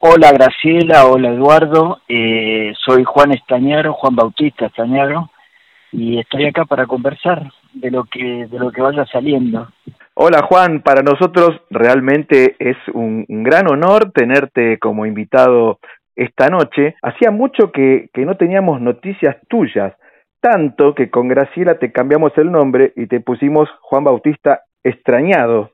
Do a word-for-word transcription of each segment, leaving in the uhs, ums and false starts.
Hola Graciela, hola Eduardo, eh, soy Juan Estañaro, Juan Bautista Estañaro, y estoy acá para conversar de lo que de lo que vaya saliendo. Hola Juan, para nosotros realmente es un, un gran honor tenerte como invitado esta noche. Hacía mucho que, que no teníamos noticias tuyas, tanto que con Graciela te cambiamos el nombre y te pusimos Juan Bautista Extrañado.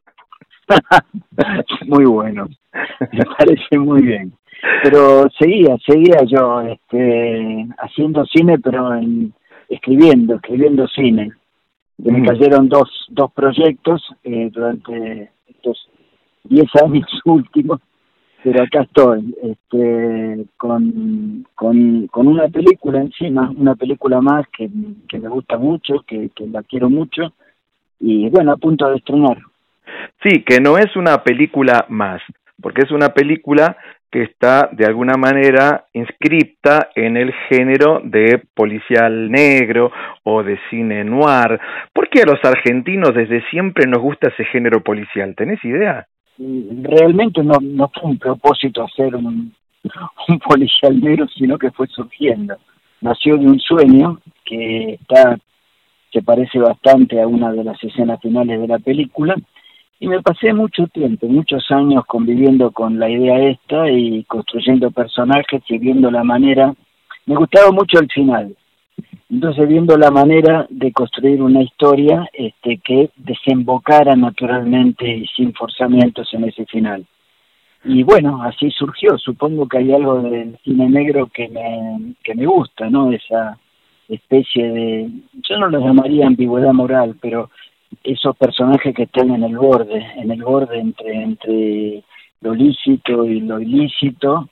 Muy bueno, me parece muy bien. Pero seguía, seguía yo este, haciendo cine, pero en, escribiendo, escribiendo cine. Me cayeron dos, dos proyectos eh, durante estos diez años últimos, pero acá estoy, este, con, con, con una película encima, una película más que, que me gusta mucho, que, que la quiero mucho, y bueno, a punto de estrenar. Sí, que no es una película más, porque es una película que está de alguna manera inscripta en el género de policial negro o de cine noir. ¿Por qué a los argentinos desde siempre nos gusta ese género policial? ¿Tenés idea? Realmente no, no fue un propósito hacer un, un policial negro, sino que fue surgiendo. Nació de un sueño que está, se parece bastante a una de las escenas finales de la película, y me pasé mucho tiempo, muchos años conviviendo con la idea esta y construyendo personajes y viendo la manera, me gustaba mucho el final, entonces viendo la manera de construir una historia este, que desembocara naturalmente y sin forzamientos en ese final. Y bueno, así surgió, supongo que hay algo del cine negro que me, que me gusta, ¿no? Esa especie de, yo no lo llamaría ambigüedad moral, pero esos personajes que están en el borde, en el borde entre, entre lo lícito y lo ilícito,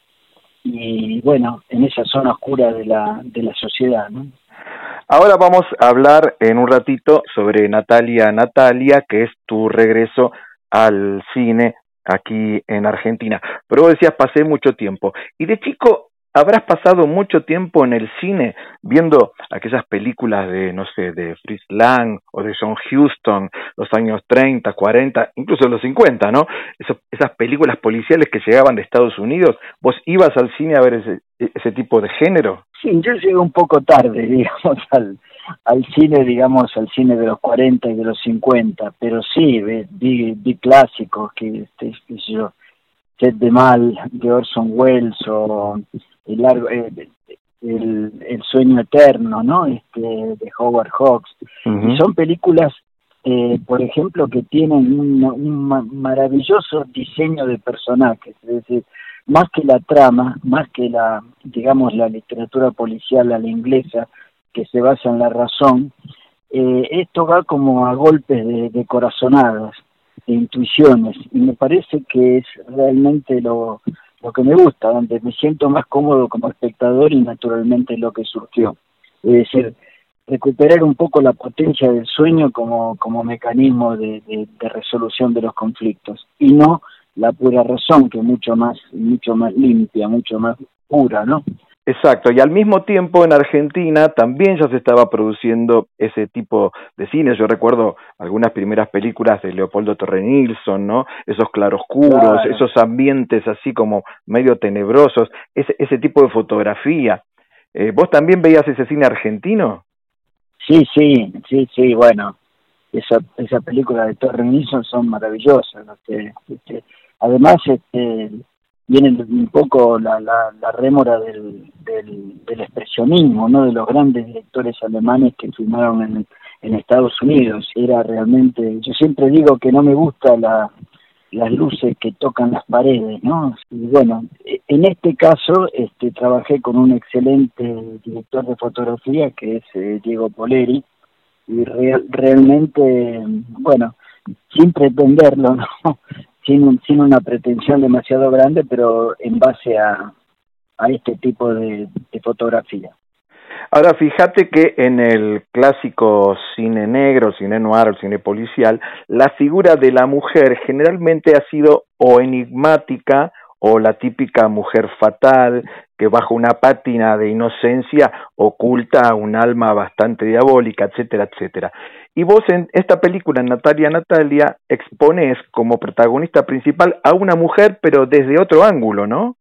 y bueno, en esa zona oscura de la, de la sociedad, ¿no? Ahora vamos a hablar en un ratito sobre Natalia Natalia, que es tu regreso al cine aquí en Argentina. Pero vos decías, pasé mucho tiempo. Y de chico, ¿habrás pasado mucho tiempo en el cine viendo aquellas películas de, no sé, de Fritz Lang o de John Huston, los años treinta, cuarenta, incluso los cincuenta, ¿no? Eso, esas películas policiales que llegaban de Estados Unidos. ¿Vos ibas al cine a ver ese, ese tipo de género? Sí, yo llegué un poco tarde, digamos, al, al cine, digamos, al cine de los cuarenta y de los cincuenta, pero sí, vi, vi, vi clásicos, que, este, qué sé yo, Set de Mal, de Orson Welles, o el, largo, el, el, el Sueño Eterno, ¿no? Este, de Howard Hawks. Uh-huh. Y son películas, eh, por ejemplo, que tienen un, un maravilloso diseño de personajes, es decir, más que la trama, más que la, digamos, la literatura policial a la inglesa, que se basa en la razón, eh, esto va como a golpes de, de corazonadas, de intuiciones, y me parece que es realmente lo, lo que me gusta, donde me siento más cómodo como espectador y naturalmente lo que surgió. Es decir, recuperar un poco la potencia del sueño como, como mecanismo de, de, de resolución de los conflictos, y no la pura razón, que es mucho más, mucho más limpia, mucho más pura, ¿no? Exacto, y al mismo tiempo en Argentina también ya se estaba produciendo ese tipo de cine. Yo recuerdo algunas primeras películas de Leopoldo Torre Nilsson, ¿no? Esos claroscuros, claro, esos ambientes así como medio tenebrosos, ese, ese tipo de fotografía. Eh, ¿Vos también veías ese cine argentino? Sí, sí, sí, sí, bueno, esa esa película de Torre Nilsson son maravillosas, ¿no? Este, este, además, este, viene un poco la, la, la rémora del, del, del expresionismo, ¿no? De los grandes directores alemanes que filmaron en, en Estados Unidos. Era realmente, yo siempre digo que no me gusta la, las luces que tocan las paredes, ¿no? Y bueno, en este caso este, trabajé con un excelente director de fotografía que es eh, Diego Poleri, y re, realmente, bueno, sin pretenderlo, ¿no? Sin, sin una pretensión demasiado grande, pero en base a, a este tipo de, de fotografía. Ahora, fíjate que en el clásico cine negro, cine noir, el cine policial, la figura de la mujer generalmente ha sido o enigmática o la típica mujer fatal que bajo una pátina de inocencia oculta un alma bastante diabólica, etcétera, etcétera. Y vos en esta película, en Natalia Natalia, expones como protagonista principal a una mujer, pero desde otro ángulo, ¿no?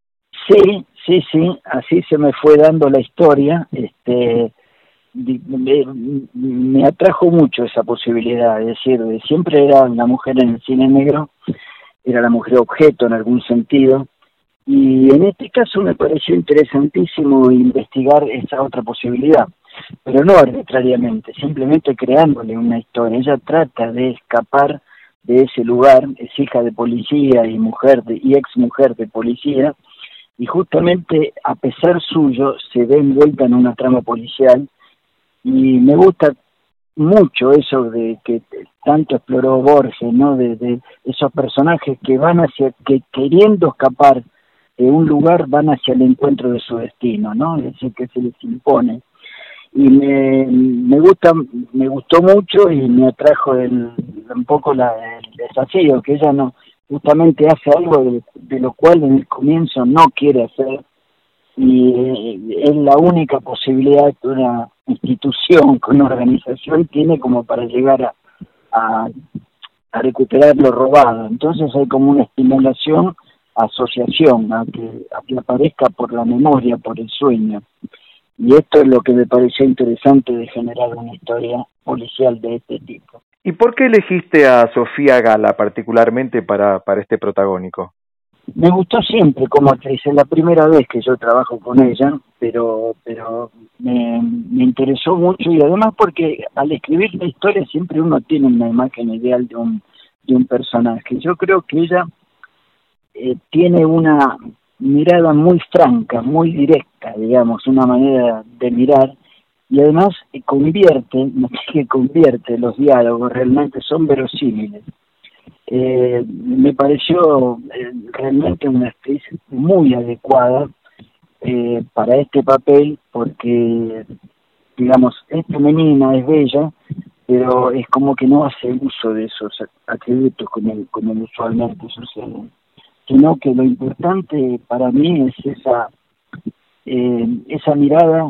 Sí, sí, sí, así se me fue dando la historia. Este, me, me atrajo mucho esa posibilidad, es decir, siempre era la mujer en el cine negro, era la mujer objeto en algún sentido, y en este caso me pareció interesantísimo investigar esa otra posibilidad, pero no arbitrariamente, simplemente creándole una historia. Ella trata de escapar de ese lugar, es hija de policía y mujer de, y ex mujer de policía, y justamente a pesar suyo se ve envuelta en una trama policial, y me gusta mucho eso de que tanto exploró Borges, ¿no? De, de esos personajes que van hacia, que queriendo escapar de un lugar van hacia el encuentro de su destino, ¿no? Es decir, que se les impone. Y me, me gusta, me gustó mucho y me atrajo el, un poco la, el desafío, que ella no, justamente hace algo de, de lo cual en el comienzo no quiere hacer, y es la única posibilidad que una institución, que una organización tiene como para llegar a, a, a recuperar lo robado. Entonces hay como una estimulación, asociación, a que, a que aparezca por la memoria, por el sueño. Y esto es lo que me pareció interesante de generar una historia policial de este tipo. ¿Y por qué elegiste a Sofía Gala particularmente para, para este protagónico? Me gustó siempre como actriz, es la primera vez que yo trabajo con ella, pero pero me, me interesó mucho, y además porque al escribir la historia siempre uno tiene una imagen ideal de un, de un personaje. Yo creo que ella eh, tiene una mirada muy franca, muy directa, digamos, una manera de mirar, y además eh, convierte, no sé qué convierte los diálogos, realmente son verosímiles. Eh, me pareció eh, realmente una actriz muy adecuada eh, para este papel, porque, digamos, es femenina, es bella, pero es como que no hace uso de esos atributos como, como usualmente sucede, sino que lo importante para mí es esa eh, esa mirada,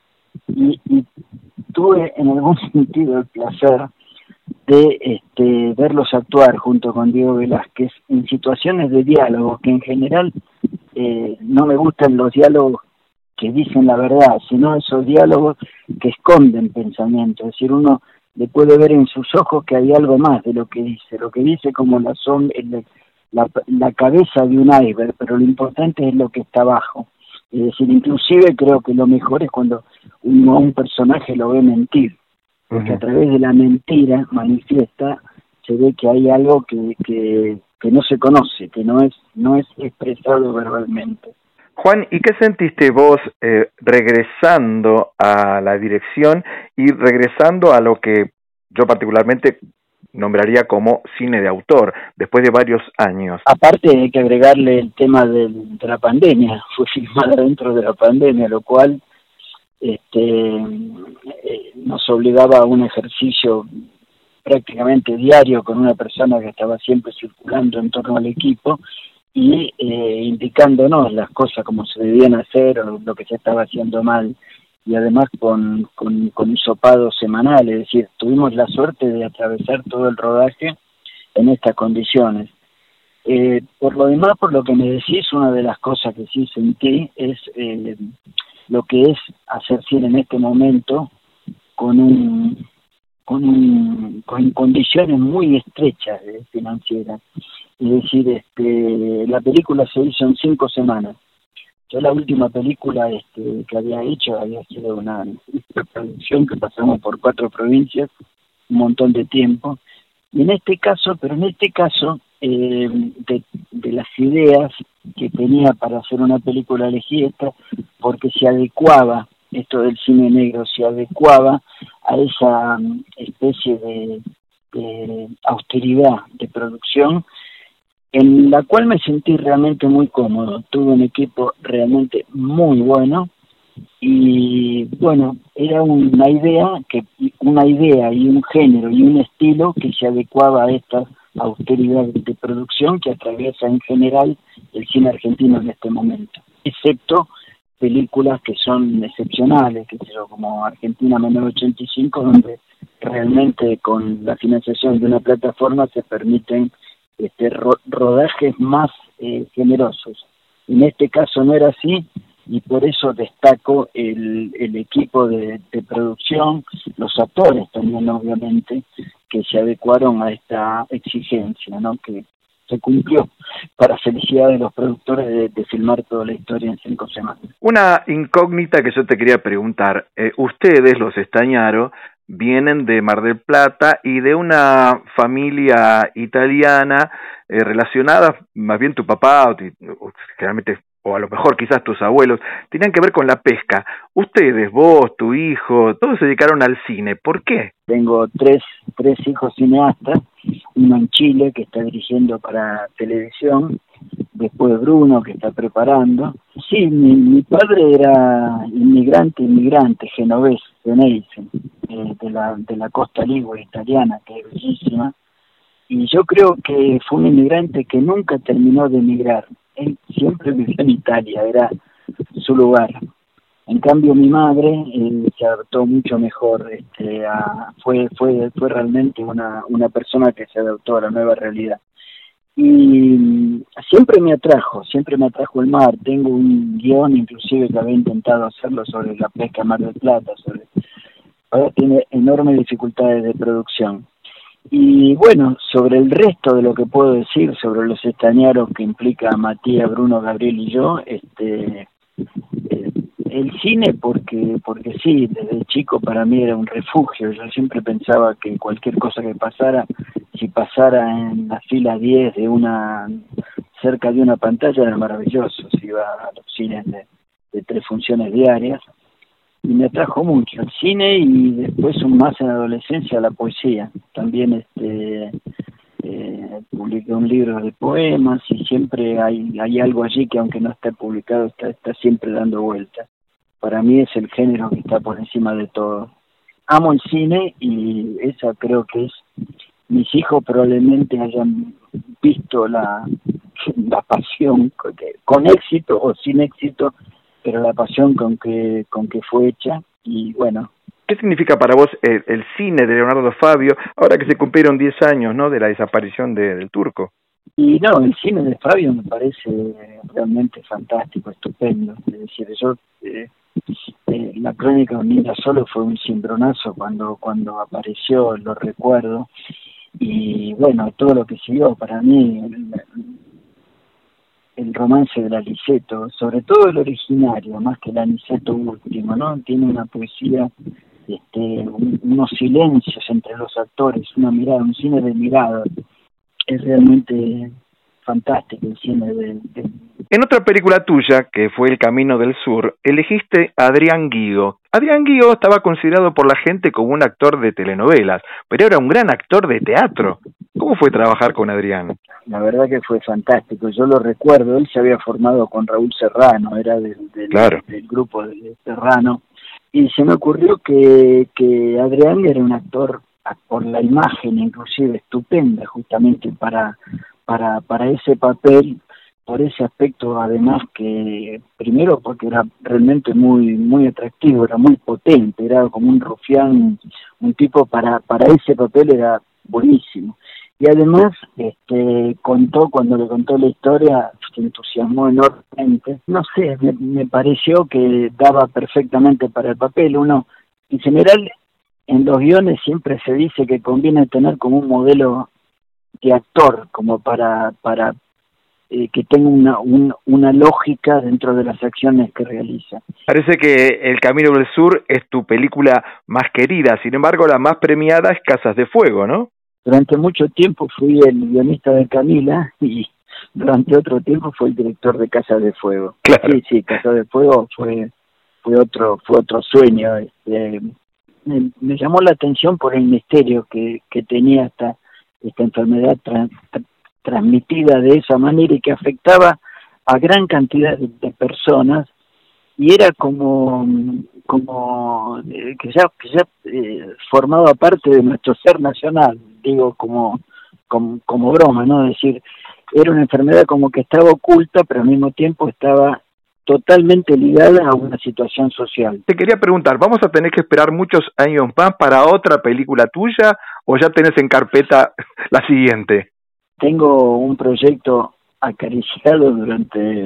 y, y tuve en algún sentido el placer de este, verlos actuar junto con Diego Velázquez en situaciones de diálogo, que en general eh, no me gustan los diálogos que dicen la verdad, sino esos diálogos que esconden pensamiento. Es decir, uno le puede ver en sus ojos que hay algo más de lo que dice, lo que dice como la, som la, la, la cabeza de un iceberg, pero lo importante es lo que está abajo. Es decir, inclusive creo que lo mejor es cuando uno a un personaje lo ve mentir, porque a través de la mentira manifiesta, se ve que hay algo que, que, que no se conoce, que no es, no es expresado verbalmente. Juan, ¿y qué sentiste vos eh, regresando a la dirección y regresando a lo que yo particularmente nombraría como cine de autor, después de varios años? Aparte hay que agregarle el tema del, de la pandemia, fue filmada dentro de la pandemia, lo cual este eh, nos obligaba a un ejercicio prácticamente diario con una persona que estaba siempre circulando en torno al equipo y eh, indicándonos las cosas como se debían hacer o lo que se estaba haciendo mal, y además con, con, con hisopado semanal, es decir, tuvimos la suerte de atravesar todo el rodaje en estas condiciones. Eh, por lo demás, por lo que me decís, una de las cosas que sí sentí es eh, lo que es hacer cine en este momento con un con un con condiciones muy estrechas eh, financieras. Es decir, este la película se hizo en cinco semanas. Yo la última película este, que había hecho había sido una, una producción que pasamos por cuatro provincias, un montón de tiempo. Y en este caso, pero en este caso, eh, de, de las ideas que tenía para hacer una película, elegí esta porque se adecuaba, esto del cine negro, se adecuaba a esa um, especie de, de austeridad de producción, en la cual me sentí realmente muy cómodo. Tuve un equipo realmente muy bueno, y bueno, era una idea que una idea y un género y un estilo que se adecuaba a esta austeridad de producción que atraviesa en general el cine argentino en este momento, excepto películas que son excepcionales, que sé yo, como Argentina mil novecientos ochenta y cinco, donde realmente con la financiación de una plataforma se permiten este ro rodajes más eh, generosos. En este caso no era así, y por eso destaco el, el equipo de, de producción, los actores también obviamente, que se adecuaron a esta exigencia, ¿no? Que se cumplió para felicidad de los productores de, de filmar toda la historia en cinco semanas. Una incógnita que yo te quería preguntar, eh, ustedes, los Estañaro, vienen de Mar del Plata y de una familia italiana eh, relacionada, más bien tu papá, o, o, generalmente, o a lo mejor quizás tus abuelos, tenían que ver con la pesca. Ustedes, vos, tu hijo, todos se dedicaron al cine. ¿Por qué? Tengo tres, tres hijos cineastas, uno en Chile que está dirigiendo para televisión, después Bruno que está preparando. Sí, mi, mi padre era inmigrante, inmigrante, genovés, de Neisen, eh, de, la, de la costa ligure italiana, que es bellísima. Y yo creo que fue un inmigrante que nunca terminó de emigrar. Él siempre vivió en Italia, era su lugar. En cambio, mi madre eh, se adaptó mucho mejor. Este, a, fue fue fue realmente una, una persona que se adaptó a la nueva realidad. Y siempre me atrajo, siempre me atrajo el mar. Tengo un guión, inclusive, que había intentado hacerlo sobre la pesca en Mar del Plata. Sobre, ahora tiene enormes dificultades de producción. Y bueno, sobre el resto de lo que puedo decir, sobre los estañaros que implica a Matías, Bruno, Gabriel y yo, este... Eh, el cine porque porque sí, desde chico para mí era un refugio. Yo siempre pensaba que cualquier cosa que pasara, si pasara en la fila diez de una, cerca de una pantalla, era maravilloso. Si iba a los cines de, de tres funciones diarias, y me atrajo mucho el cine, y después más en la adolescencia la poesía. También este eh, publiqué un libro de poemas, y siempre hay hay algo allí que, aunque no esté publicado, está, está siempre dando vueltas. Para mí es el género que está por encima de todo. Amo el cine, y esa creo que es, mis hijos probablemente hayan visto la, la pasión, con, con éxito o sin éxito, pero la pasión con que con que fue hecha. Y bueno. ¿Qué significa para vos el, el cine de Leonardo Fabio, ahora que se cumplieron diez años, ¿no?, de la desaparición de, del Turco? Y no, el cine de Fabio me parece realmente fantástico, estupendo. Es decir, yo... Eh, Eh, la crónica de un niño solo fue un cimbronazo cuando cuando apareció, lo recuerdo, y bueno, todo lo que siguió para mí, el, el romance de Aniceto, sobre todo el originario, más que el Aniceto último, ¿no? Tiene una poesía, este, un, unos silencios entre los actores, una mirada, un cine de mirada. Es realmente fantástico el cine de, de... En otra película tuya, que fue El Camino del Sur, elegiste a Adrián Guido. Adrián Guido estaba considerado por la gente como un actor de telenovelas, pero era un gran actor de teatro. ¿Cómo fue trabajar con Adrián? La verdad que fue fantástico. Yo lo recuerdo, él se había formado con Raúl Serrano, era del, del, claro. del grupo de Serrano, y se me ocurrió que, que Adrián era un actor, por la imagen inclusive, estupenda, justamente para... para para ese papel, por ese aspecto, además, que primero porque era realmente muy muy atractivo, era muy potente, era como un rufián, un tipo para para ese papel era buenísimo. Y además este contó, cuando le contó la historia, se entusiasmó enormemente. No sé, me, me pareció que daba perfectamente para el papel. Uno, en general, en los guiones siempre se dice que conviene tener como un modelo de actor, como para para eh, que tenga una, un, una lógica dentro de las acciones que realiza. Parece que El Camino del Sur es tu película más querida, sin embargo la más premiada es Casas de Fuego, ¿no? Durante mucho tiempo fui el guionista de Camila, y durante otro tiempo fue el director de Casas de Fuego. Claro. Sí, sí, Casas de Fuego fue fue otro fue otro sueño. Este, me, me llamó la atención por el misterio que, que tenía esta esta enfermedad trans, tra, transmitida de esa manera, y que afectaba a gran cantidad de, de personas, y era como como eh, que ya que ya eh, formaba parte de nuestro ser nacional, digo, como como como broma, ¿no? Es decir, era una enfermedad como que estaba oculta, pero al mismo tiempo estaba totalmente ligada a una situación social. Te quería preguntar, ¿vamos a tener que esperar muchos años más para otra película tuya, o ya tenés en carpeta la siguiente? Tengo un proyecto acariciado durante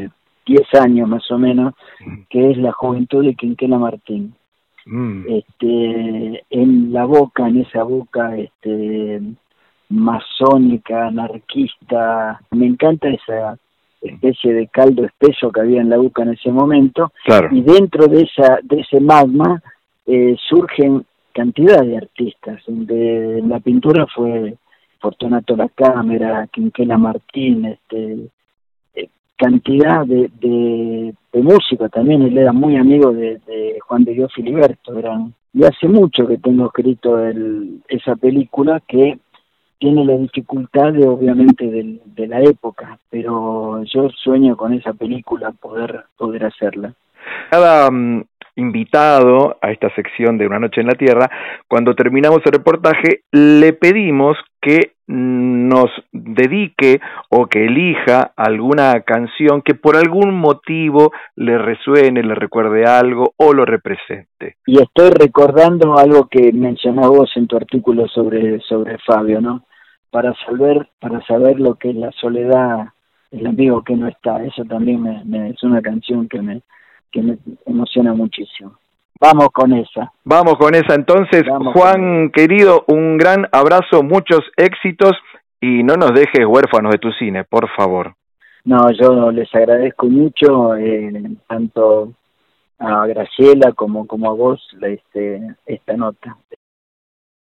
diez años más o menos, que es La juventud de Quinquela Martín. Mm. Este, en la Boca, en esa Boca este, masónica, anarquista, me encanta esa especie de caldo espeso que había en la Boca en ese momento, claro. Y dentro de esa de ese magma eh, surgen cantidad de artistas. De la pintura fue Fortunato La Cámara, Quinquela Martín, este, eh, cantidad de, de, de músicos también. Él era muy amigo de, de Juan de Dios Filiberto. Eran, y hace mucho que tengo escrito el, esa película que tiene la dificultad de, obviamente de, de la época, pero yo sueño con esa película poder poder hacerla. Cada um, invitado a esta sección de Una noche en la Tierra, cuando terminamos el reportaje, le pedimos que nos dedique o que elija alguna canción que por algún motivo le resuene, le recuerde algo o lo represente. Y estoy recordando algo que mencionás vos en tu artículo sobre, sobre Fabio, ¿no? Para saber, para saber lo que es la soledad, el amigo que no está. Eso también me, me, es una canción que me, que me emociona muchísimo. Vamos con esa. Vamos con esa entonces. Vamos Juan, querido, un gran abrazo, muchos éxitos y no nos dejes huérfanos de tu cine, por favor. No, yo les agradezco mucho, eh, tanto a Graciela como, como a vos, este, esta nota.